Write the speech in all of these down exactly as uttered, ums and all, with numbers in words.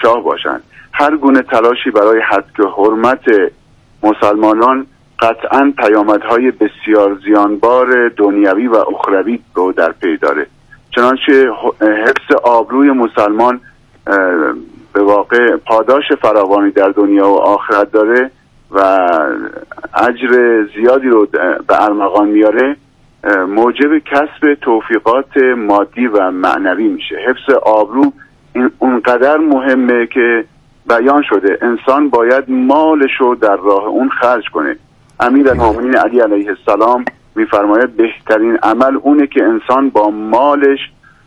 کوتاه باشند. هر گونه تلاشی برای حفظ حرمت مسلمانان قطعاً پیامدهای بسیار زیانبار دنیوی و اخروی رو در پی داره. چنانچه حفظ آبروی مسلمان به واقع پاداش فراوانی در دنیا و آخرت داره و اجر زیادی رو به ارمغان میاره، موجب کسب توفیقات مادی و معنوی میشه. حفظ آبرو این اونقدر مهمه که بیان شده انسان باید مالش رو در راه اون خرج کنه. امیرالمومنین علی علیه السلام میفرماید بهترین عمل اونه که انسان با مالش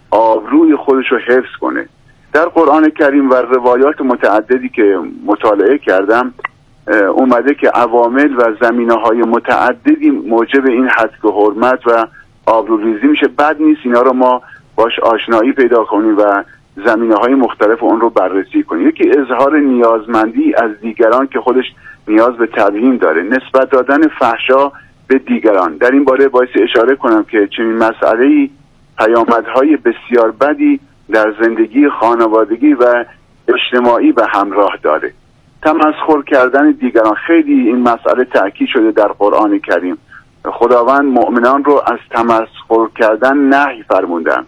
آبروی خودش رو حفظ کنه. در قرآن کریم و روایات متعددی که مطالعه کردم اومده که عوامل و زمینه‌های متعددی موجب این حفظ حرمت و آبروریزی میشه. بد نیست اینا رو ما باش آشنایی پیدا کنیم و زمینه‌های مختلف اون رو بررسی کنیم. یکی اظهار نیازمندی از دیگران که خودش نیاز به تبیین داره، نسبت دادن فحشا به دیگران. در این باره باید اشاره کنم که چنین مسئله‌ای پیامدهای بسیار بدی در زندگی خانوادگی و اجتماعی به همراه داره. تمسخر کردن دیگران، خیلی این مسئله تأکید شده در قرآن کریم. خداوند مؤمنان رو از تمسخر کردن نهی فرمودن.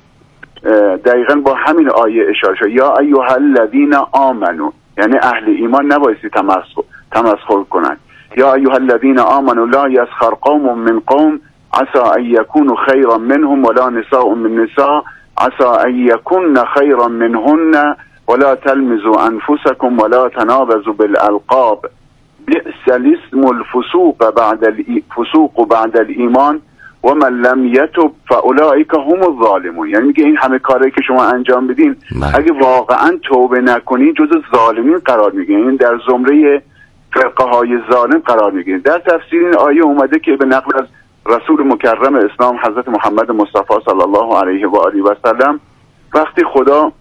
دقیقاً با همین آیه اشاره شد، یا ایها الذین آمنو، یعنی اهل ایمان نبایستی تمسخر تمسخر کنن. یا ایها الذین آمنو لا یسخر قوم من قوم عسى ان یکونوا خیرا منهم ولا نساء من نساء عسى ان یکن خیرا منهن ولا تلمزوا انفسکم ولا تنابزوا بالالقاب بئس الاسم الفسوق بعد الفسوق بعد الایمان و من لم یتب فاولئک هم الظالمون. یعنی میگه این همه کاری که شما انجام بدین اگه واقعا توبه نکنین جز ظالمین قرار میگیرین، این در زمره فرقه های ظالم قرار میگیرین. در تفسیر این آیه اومده که به نقل از رسول مکرم اسلام حضرت محمد مصطفی صلی الله علیه و آله و سلم، وقتی خدا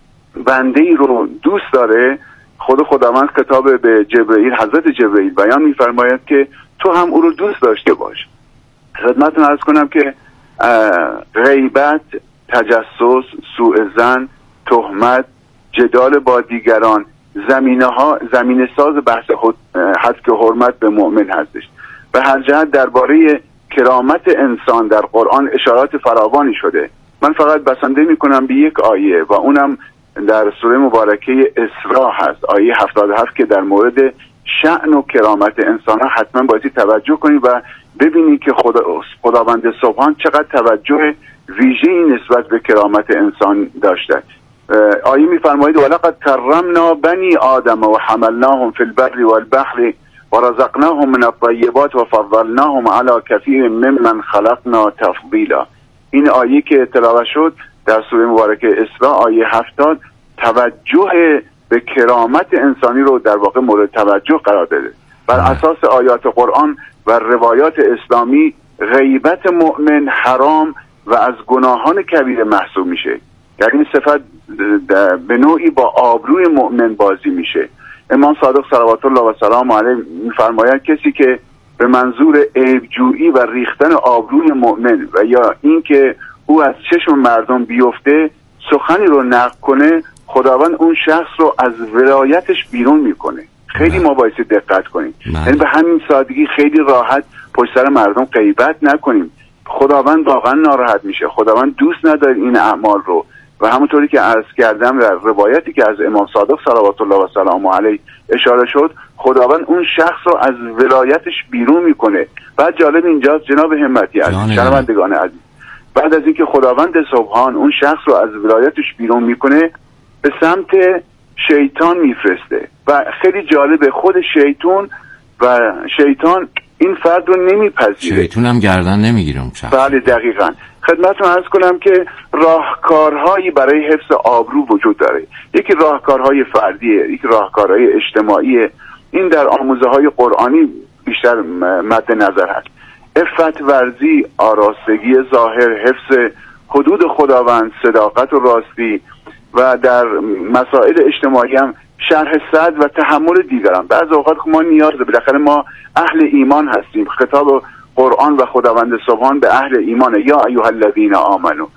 بنده ای رو دوست داره، خود خداوند خطاب به جبرئیل، حضرت جبرئیل بیان میفرماید که تو هم او رو دوست داشته باش. خدمتتون عرض کنم که غیبت، تجسس، سوء ظن، تهمت، جدال با دیگران زمینه ها زمینه ساز بحث حفظ حرمت به مؤمن هستش. به هر جهت درباره کرامت انسان در قرآن اشارات فراوانی شده. من فقط بسنده میکنم به یک آیه و اونم در سوره مبارکه اسراء هست، آیه هفتاد و هفت، که در مورد شأن و کرامت انسان ها حتما باید توجه کنید و ببینید که خدا خداوند سبحان چقدر توجه ویژه‌ای نسبت به کرامت انسان داشته. آیه میفرمایید ولقد کرمنا بنی آدم و حملناهم فی البر والبحر و رزقناهم من الطیبات و فضلناهم علی کثیر ممن خلقنا تفضیلا. این آیه که تلاوت شد در سوره مبارکه اسراء آیه هفتاد توجه به کرامت انسانی رو در واقع مورد توجه قرار داده. بر اساس آیات قرآن و روایات اسلامی غیبت مؤمن حرام و از گناهان کبیره محسوب میشه. در این صفت به نوعی با آبروی مؤمن بازی میشه. امام صادق صلوات الله و سلام علیه میفرمایند کسی که به منظور عیبجویی و ریختن آبروی مؤمن و یا اینکه او از چشم مردم بیفته سخنی رو نقل کنه، خداوند اون شخص رو از ولایتش بیرون میکنه. خیلی ما باید دقت کنیم. یعنی به همین سادگی خیلی راحت پشت سر مردم غیبت نکنیم. خداوند واقعا ناراحت میشه. خداوند دوست نداره این اعمال رو و همونطوری که عرض کردم در روایتی که از امام صادق صلوات الله و سلام علیه اشاره شد، خداوند اون شخص رو از ولایتش بیرون میکنه. بعد جالب اینجاست جناب همتی عزیز، شنوندگان عزیز، بعد از اینکه خداوند سبحان اون شخص رو از ولایتش بیرون میکنه به سمت شیطان میفرسته و خیلی جالبه خود شیطان و شیطان این فرد رو نمیپذیره. شیطان هم گردن نمیگیره اون شخص. بله دقیقاً. خدمتتون عرض کنم که راهکارهایی برای حفظ آبرو وجود داره. یکی راهکارهای فردیه، یکی راهکارهای اجتماعیه. این در آموزه های قرآنی بیشتر مد نظر هست. عفت ورزی، آراستگی ظاهر، حفظ حدود خداوند، صداقت و راستی و در مسائل اجتماعی هم شرح صدر و تحمل دیگران. بعض اوقات ما نیاز بالاخره ما اهل ایمان هستیم. خطاب قرآن و خداوند سبحان به اهل ایمانه، یا ایها الذین آمنو.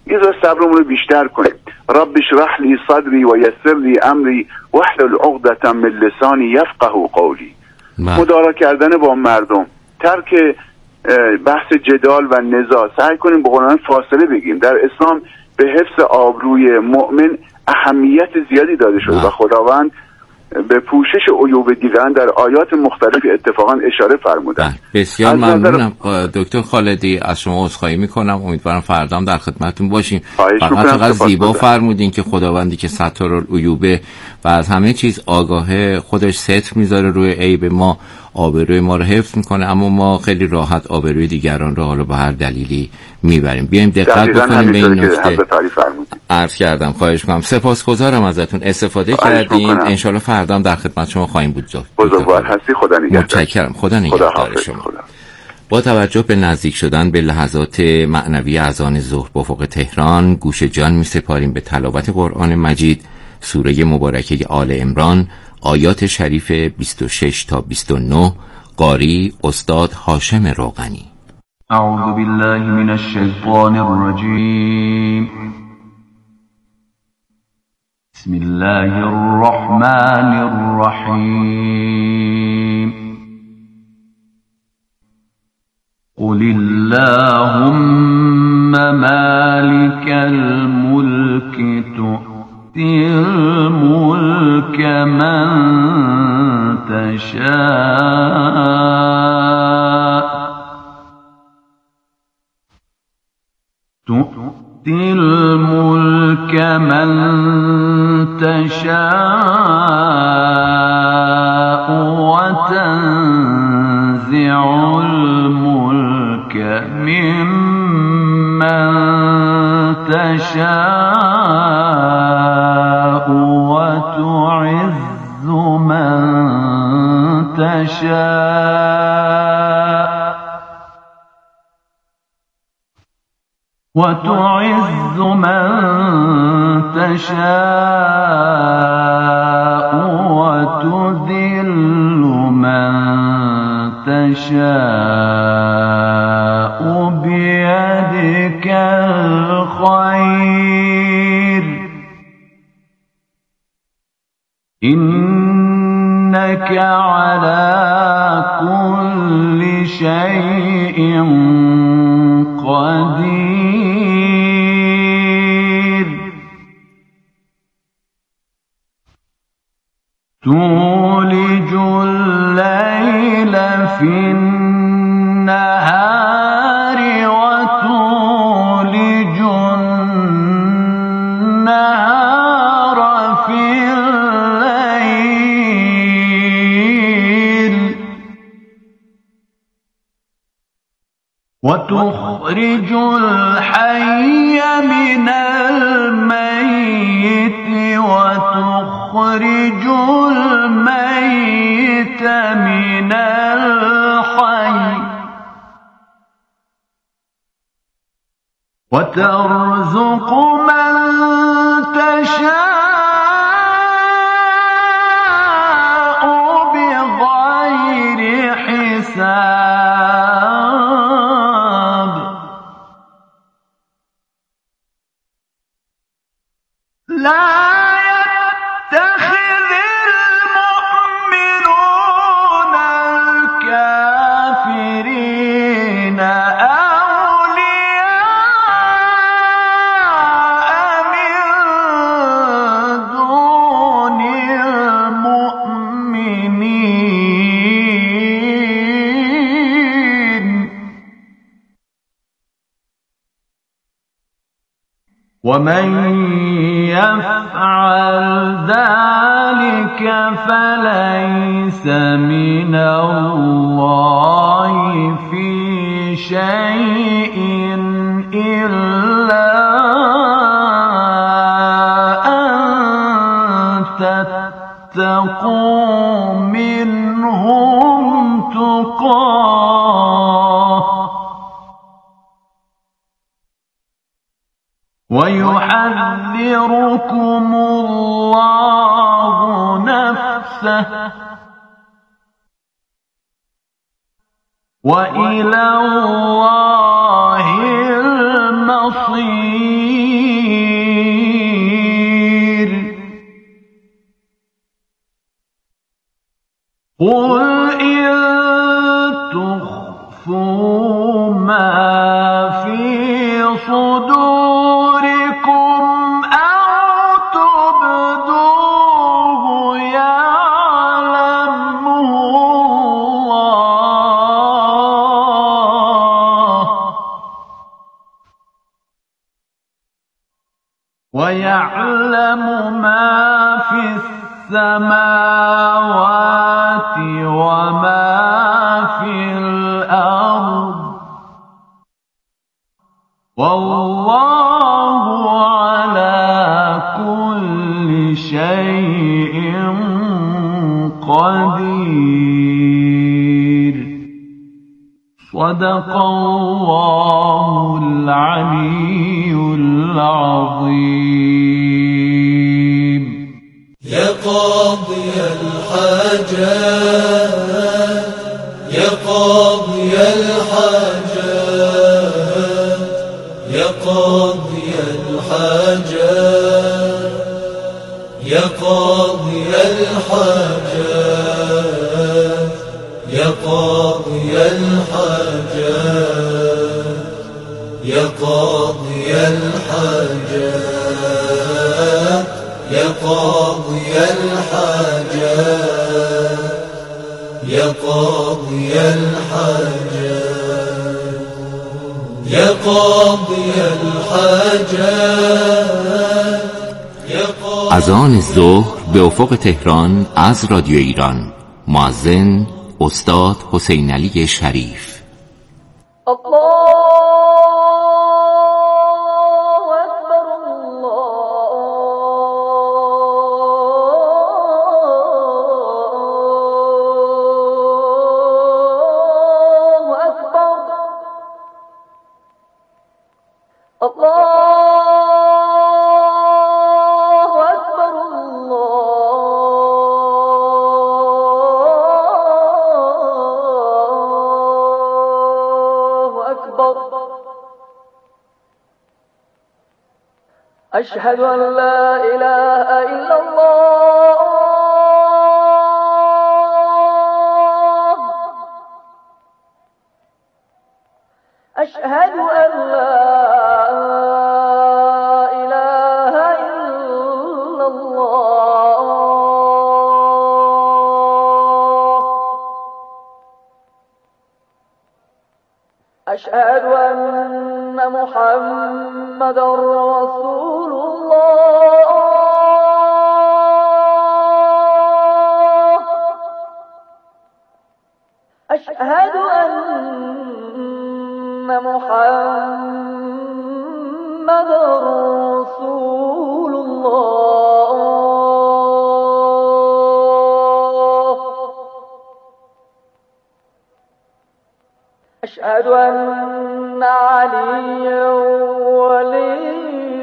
یه ذره صبرمون رو بیشتر کنیم. رب اشرح لی صدری و یسر لی امری واحلل عقدة من لسانی یفقهوا قولی. مدارا کردن با مردم، ترک بحث جدال و نزاع، سعی کنیم به قرآن فاصله بگیریم. در اسلام به حفظ آبروی مؤمن اهمیت زیادی داده شده و خداوند به پوشش عیوب دیگران در آیات مختلفی اتفاقا اشاره فرمودن. بسیار ممنونم دکتر خالدی، از شما عذرخواهی میکنم. امیدوارم فردا هم در خدمتتون باشیم. فقط فقط زیبا فرمودین که خداوندی که ستارالعیوبه و از همه چیز آگاهه، خودش ستر میذاره روی عیب ما، آبروی ما رو حفظ میکنه، اما ما خیلی راحت آبروی دیگران رو حالا به هر دلیلی میبریم. بیایم دقت بکنیم به این نکته. عرض کردم، خواهش میکنم. سپاسگزارم ازتون، استفاده کردیم. انشالله فردا هم در خدمت شما خواهیم بود. بزرگوار هستی، خدا نگهدار. متشکرم، خدا نگهدار شما. خدا. با توجه به نزدیک شدن به لحظات معنوی اذان ظهر به افق تهران، گوش جان میسپاریم به تلاوت قرآن مجید، سوره مبارکه آل عمران، آیات شریف بیست و شش تا بیست و نه. قاری استاد هاشم روغنی. اعوذ بالله من الشیطان الرجیم. بسم الله الرحمن الرحیم. قل اللهم مالك الملك تؤتي الملك من تشاء تؤتي الملك من تشاء وتنزع الملك ممن تشاء وتعز من تشاء وتعز من تشاء وتذل من تشاء بيدك الخير إنك على كل شيء قدير تولج الليل في النهار وتولج النهار في الليل وتخرج الحي من الميت وتخرج الميت من الحي وترزق من تشاء بغير حساب لا يتخذ المؤمنون الكافرين أولياء من دون المؤمنين ومن يفعل ذلك فليس من الله في شيء إلا أن تتقوا منهم تقاه ويحذركم الله نفسه وإلى الله المصير. قل إن تخفوا ما في صدوركم أو تبدوه يعلمه الله ويعلم ما في السماوات وما في الأرض والله على كل شيء قدير. صدق الله العلي العظيم. يا قاضي الحاجات يا قاضي الحاجات يا قاضي الحاجات يا قاضي الحاجات يا قاضي الحاجات يا قاضي الحاجات يا قاضي الحاجات يا قاضي الحاجات يا قاضي الحاجات يا قاضي. اذان ظهر به افق تهران از رادیو ایران. مؤذن استاد حسین علی شریف. الله أشهد أن لا إله إلا الله أشهد أن لا إله إلا الله أشهد أن محمدا رسول الله أشهد أن محمدا رسول الله أشهد أن عليا ولي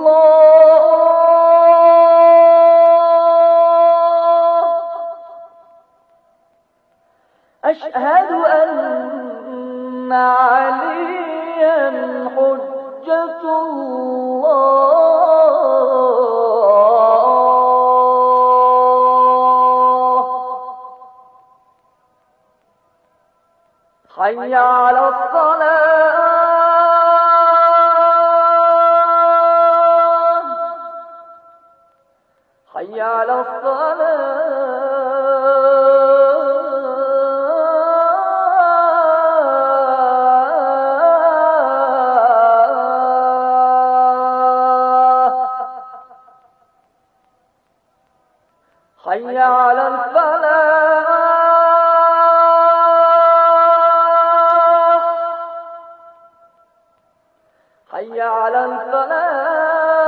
الله أشهد أن عليا حجة الله حي على الصلاة حي على الصلاة حي على الفلاح حي على الفلاح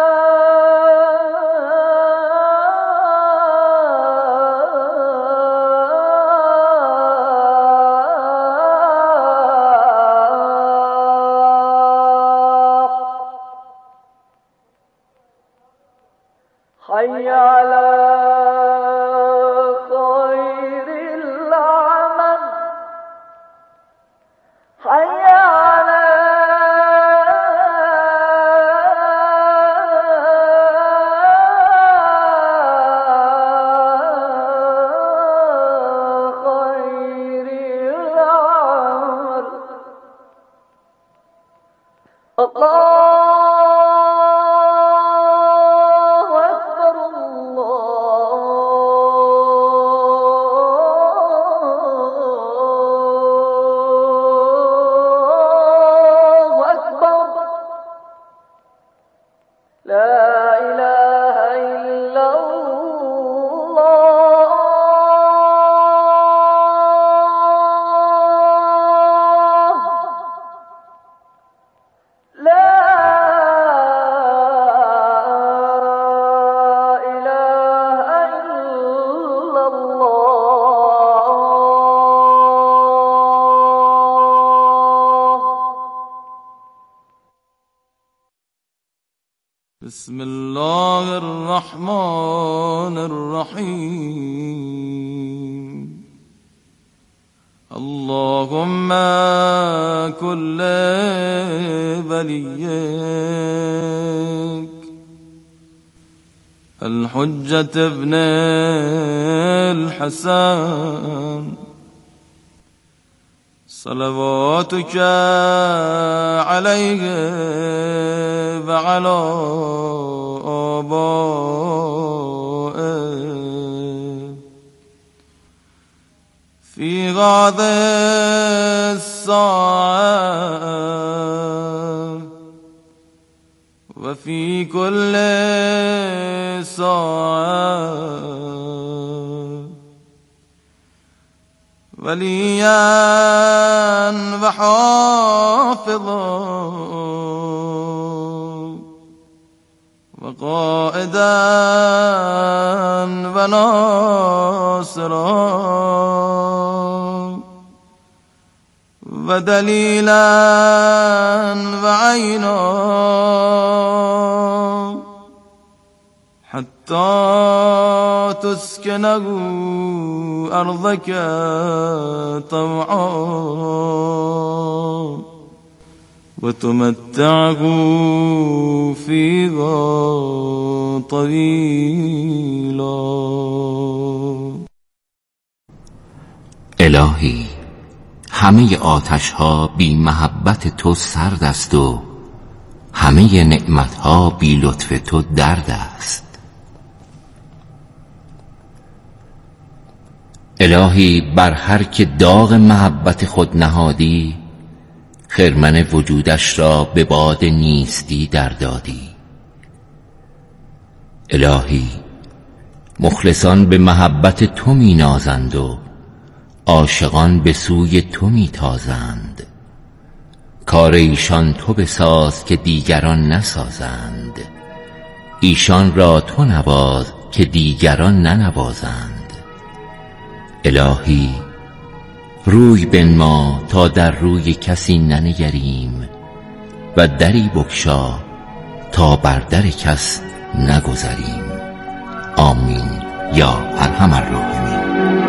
حي على خير العمل حي على بسم الله الرحمن الرحیم. اللهم كل وليك الحجة ابن الحسن صلواتك عليه وعلى آبائه في هذه الساعة وفي كل ساعة وليا وحافظا وقائدا وناصرا ودليلا وعينا حتى تسكنه أرضك طوعا وتمتعه فيها طويلا. الهی، همه آتش ها بی محبت تو سرد است و همه نعمت ها بی لطف تو درد است. الهی، بر هر که داغ محبت خود نهادی خرمن وجودش را به باد نیستی در دادی. الهی، مخلصان به محبت تو می نازند و عاشقان به سوی تو می تازند. کار ایشان تو بساز که دیگران نسازند، ایشان را تو نواز که دیگران ننوازند. الهی، روی بنما تا در روی کسی ننگریم و دری بگشا تا بر در کس نگذریم. آمین یا ارحم الراحمین.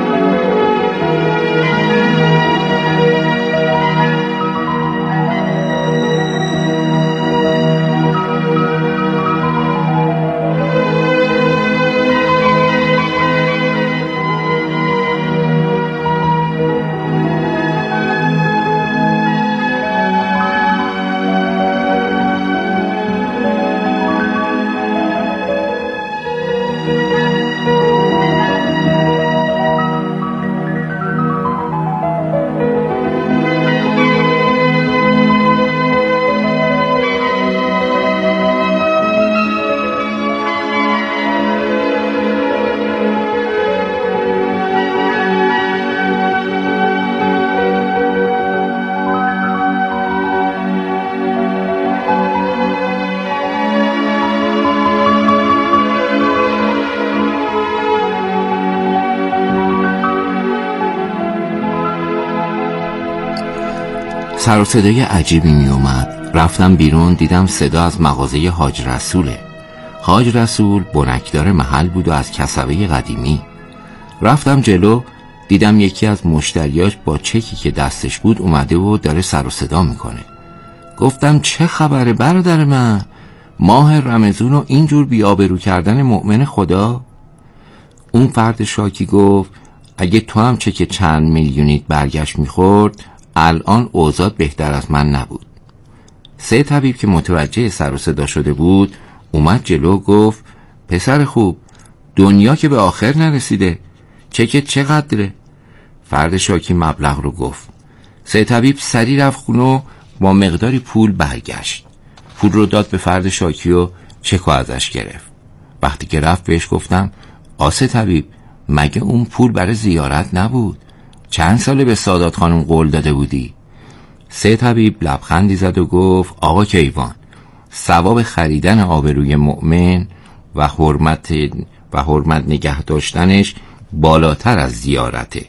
سر و صدای عجیبی می اومد. رفتم بیرون، دیدم صدا از مغازه حاج رسوله. حاج رسول بنکدار محل بود و از کسبه قدیمی. رفتم جلو، دیدم یکی از مشتریاش با چکی که دستش بود اومده و داره سر و صدا میکنه. گفتم چه خبره برادر من؟ ماه رمضان و اینجور بی‌آبرو کردن مؤمن خدا؟ اون فرد شاکی گفت اگه تو هم چک چند میلیونیت برگشت میخورد الان اوضاع بهتر از من نبود. سه طبیب که متوجه سر و صدا شده بود اومد جلو، گفت پسر خوب، دنیا که به آخر نرسیده، چکت چقدره؟ فرد شاکی مبلغ رو گفت. سه طبیب سریع رفت خونه و با مقداری پول برگشت. پول رو داد به فرد شاکی و چکو ازش گرفت. وقتی که رفت بهش گفتم آسه طبیب، مگه اون پول برای زیارت نبود؟ چند ساله به سادات خانم قول داده بودی؟ سه طبیب لبخندی زد و گفت آقا کیوان، ثواب خریدن آبروی مؤمن و حرمت و حرمت نگه داشتنش بالاتر از زیارته.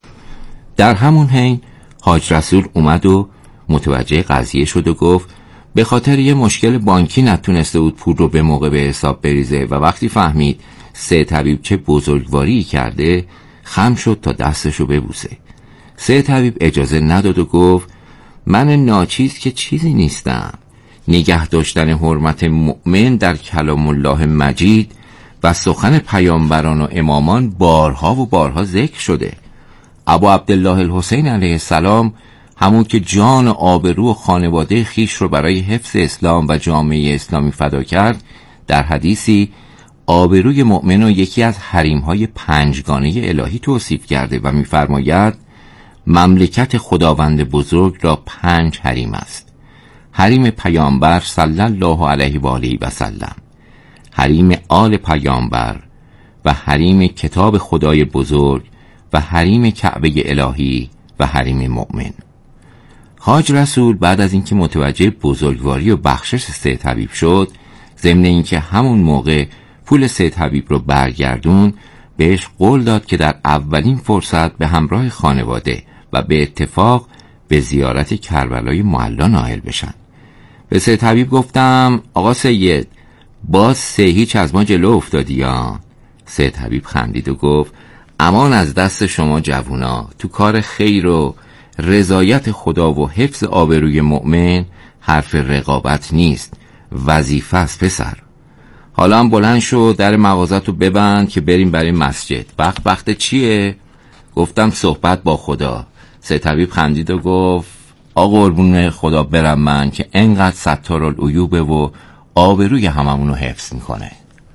در همون حین حاج رسول اومد و متوجه قضیه شد و گفت به خاطر یه مشکل بانکی نتونسته بود پول رو به موقع به حساب بریزه و وقتی فهمید سه طبیب چه بزرگواری کرده خم شد تا دستشو ببوسه. سه طبیب اجازه نداد و گفت من ناچیز که چیزی نیستم. نگه داشتن حرمت مؤمن در کلام الله مجید و سخن پیامبران و امامان بارها و بارها ذکر شده. ابو عبدالله الحسین علیه السلام، همون که جان و آبرو و خانواده خیش رو برای حفظ اسلام و جامعه اسلامی فدا کرد، در حدیثی آبروی مؤمن رو یکی از حریم‌های پنجگانه الهی توصیف کرده و می‌فرماید مملکت خداوند بزرگ را پنج حریم است: حریم پیامبر صلی الله علیه و آله و سلم، حریم آل پیامبر و حریم کتاب خدای بزرگ و حریم کعبه الهی و حریم مؤمن. حاج رسول بعد از اینکه متوجه بزرگواری و بخشش سه طبیب شد، ضمن اینکه همون موقع پول سه طبیب رو برگردون، بهش قول داد که در اولین فرصت به همراه خانواده و به اتفاق به زیارت کربلای معلا نائل بشن. به سه طبیب گفتم آقا سید، باز سه هیچ از ما جلو افتادی یا؟ سه طبیب خندید و گفت امان از دست شما جوونا، تو کار خیر و رضایت خدا و حفظ آبروی مؤمن حرف رقابت نیست، وظیفه است پسر. حالا هم بلند شو در مغازت رو ببند که بریم برای مسجد. وقت وقت چیه؟ گفتم صحبت با خدا. سه طبیب خندید و گفت آقا قربون خدا برم من که انقدر ستارالعیوبه و آبروی هممونو حفظ میکنه.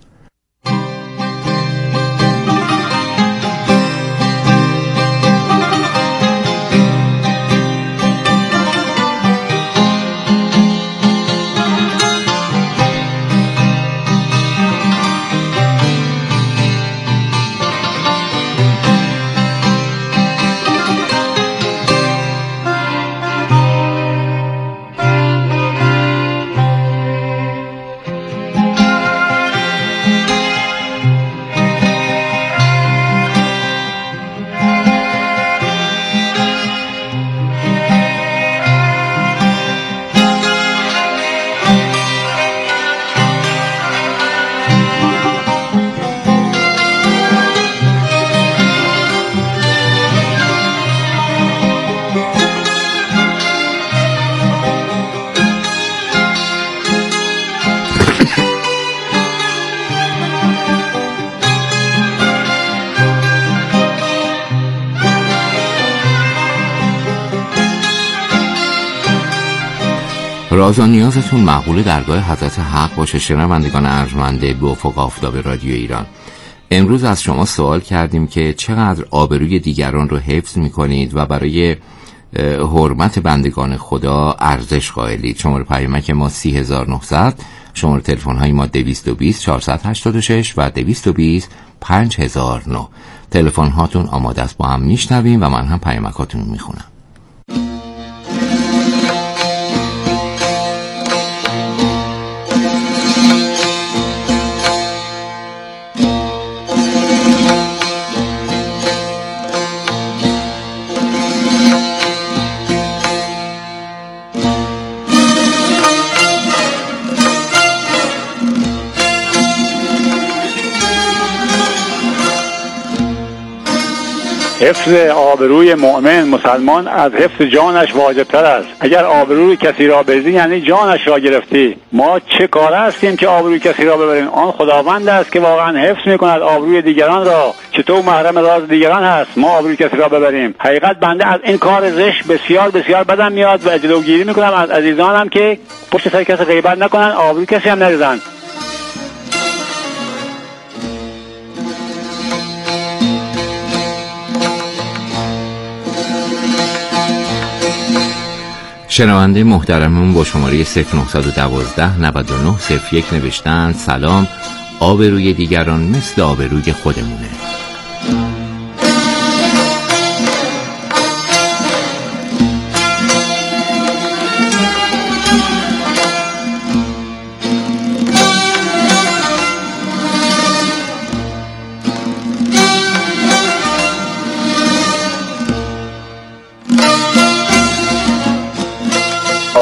راز و نیازتون مقبول درگاه حضرت حق باشه. شنوندگان ارجمند به افق آفتاب رادیو ایران، امروز از شما سوال کردیم که چقدر آبروی دیگران رو حفظ میکنید و برای حرمت بندگان خدا ارزش قائلید. شماره پیامک ما سی هزار و نهصد، شماره تلفن های ما دویست و بیست چهارصد و هشتاد و شش و دویست و بیست پنج هزار و نه. تلفن هاتون آماده است، با هم میشنویم و من هم پیامکاتون رو میخونم. حفظ آبروی مؤمن مسلمان از حفظ جانش واجبتر است. اگر آبروی کسی را بریزی یعنی جانش را گرفتی. ما چه کار هستیم که آبروی کسی را ببریم؟ آن خداوند است که واقعا حفظ میکند آبروی دیگران را. چطور محرم راز دیگران هست ما آبروی کسی را ببریم؟ حقیقت بنده از این کار زشت بسیار بسیار بدم میاد و جلوگیری میکنم از عزیزانم که پشت سر کسی غیبت نکنن، آبروی کسی هم نریزن. شنونده محترمون با شماره صفر نه یک دو نود و نه صفر یک نوشتن سلام، آبروی دیگران مثل آبروی خودمونه.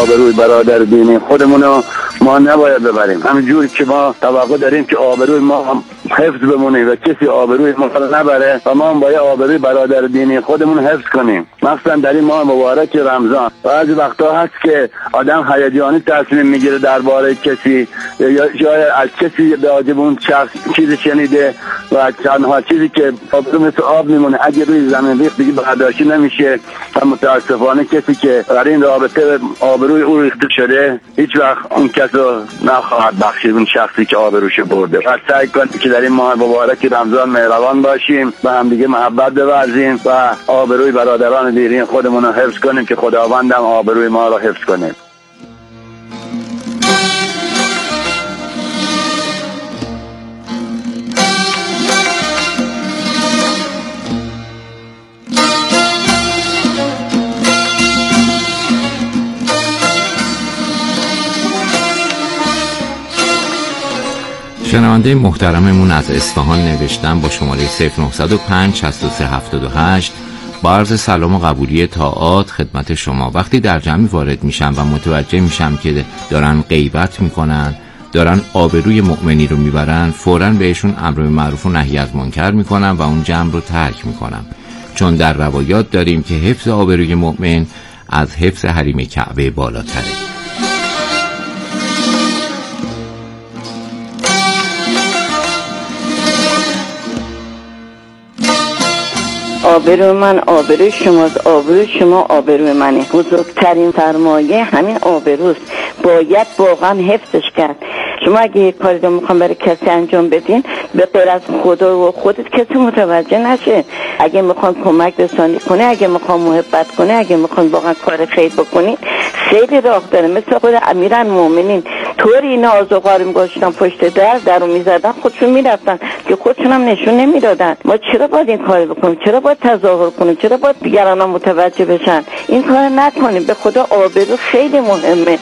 آبروی برادر دینی خودمون رو ما نباید ببریم. همینجوری که ما توقع داریم که آبروی ما حفظ بمونه و کسی آبروی ما رو نبره و ما هم باید آبروی برادر دینی خودمون حفظ کنیم، مخصوصا در این ماه مبارک رمضان. بعضی وقتا هست که آدم هیجانی تصمیم میگیره درباره کسی یا جای از کسی راجب اون شخص چیزی شنیده و تنها چیزی که آبرو مثل آب میمونه، اگه روی زمین ریخت دیگه برداشتی نمیشه و متاسفانه کسی که در این رابطه آبروی او ریخته شده هیچ وقت اون کس رو نخواهد بخشید، اون شخصی که آبروش برده. و سعی کنیم که در این ماه مبارک رمضان مهربان باشیم و هم دیگه محبت بورزیم و آبروی برادران دینی خودمون رو حفظ کنیم که خداوند هم آبروی ما رو حفظ کنه. شنونده محترممون از اصفهان نوشتن با شماره صفر نه صفر پنج شصت و سه هفتاد و هشت با عرض سلام و قبولی طاعات خدمت شما. وقتی در جمعی وارد میشم و متوجه میشم که دارن غیبت میکنن، دارن آبروی مؤمنی رو میبرن، فوراً بهشون امر معروف و نهی از منکر میکنم و اون جمع رو ترک میکنم، چون در روایات داریم که حفظ آبروی مؤمن از حفظ حریم کعبه بالاتره. آبرو من آبروی شماست، آبروی شما آبروی منه. بزرگترین سرمایه همین آبروست، باید واقعا حفظش کرد. شما اگه یک کاری رو میخوام برای کسی انجام بدین به غیر از خدا و خودت کسی متوجه نشه. اگه میخوان کمک رسانی کنه، اگه میخوان محبت کنه، اگه میخوان واقعا کار خیر بکنین، خیلی راه داره. مثل خود امیرالمومنین طوری اینا آزوقا رو میگاشتن پشت در در رو میزدن، خودشون میرفتن که خودشون هم نشون نمیدادن. ما چرا باید این کار بکنیم؟ چرا باید تظاهر کنیم؟ چرا باید دیگران هم متوجه بشن؟ این کار نکنیم. به خدا آبرو خیلی مهمه.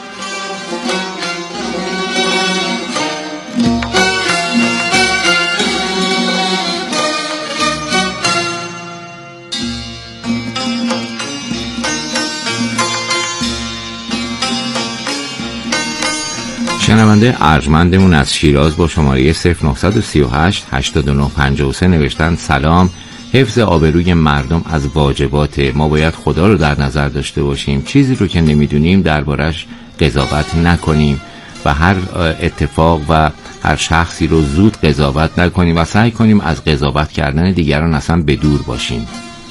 شنونده ارجمندمون از شیراز با شماره صفر نه سه هشت هشتاد و نه پنجاه و سه نوشتن سلام، حفظ آبروی مردم از واجباته. ما باید خدا رو در نظر داشته باشیم، چیزی رو که نمیدونیم دربارش قضاوت نکنیم و هر اتفاق و هر شخصی رو زود قضاوت نکنیم و سعی کنیم از قضاوت کردن دیگران اصلا به دور باشیم.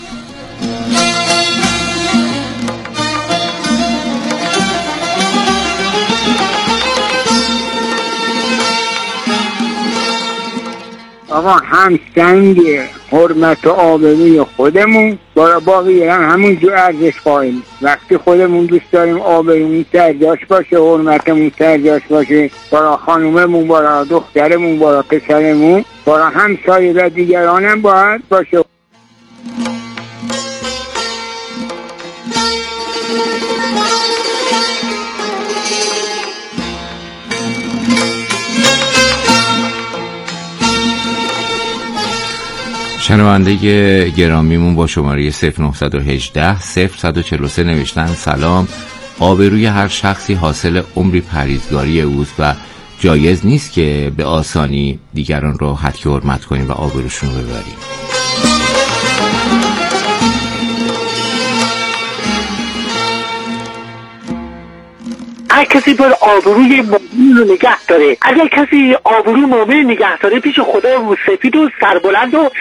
آقا هم سنگ حرمت و آبروی خودمون با باقی هم همون جو ارزش قائل. وقتی خودمون دوست داریم آبرومون سرجاش باشه، حرمتمون سرجاش باشه، برای خانوممون، برای دخترمون، برای پسرمون، برای همسایه و دیگران هم باید باشه. شنونده گرامیمون با شماره صفر نه یک هشت صفر یک چهار سه نوشتن سلام، آبروی هر شخصی حاصل عمری پرهیزگاری اوست و جایز نیست که به آسانی دیگران رو حد حرمت کنیم و آبروشون رو ببریم. هر کسی باید آبروی مؤمن رو نگه داره. اگر کسی آبروی مؤمن نگه داره پیش خدا رو سفید و سربلند و